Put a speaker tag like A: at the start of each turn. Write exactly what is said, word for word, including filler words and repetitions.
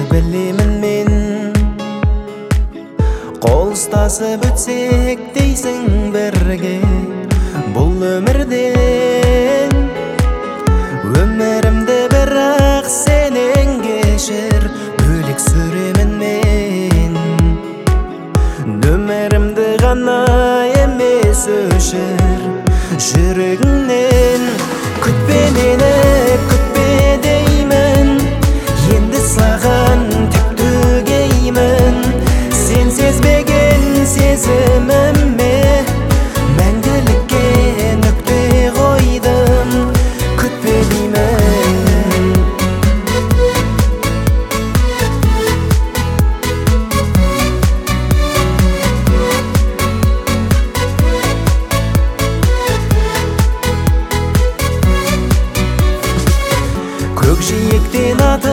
A: білемін мен. Қол ұстасып өтсек дейсің бірге бұл өмірден. Өмірімді бірақ сенен кешір, бөлек сүремін мен. Өмірімді ғана емес өшір жүрегіңнен. Күтпе мені, күтпе деймін, енді саған тек төгеймін. Сен сезбеген сезіміме мәңгілікке нүкте қойдым. Күтпе деймін. Көкжиектен аты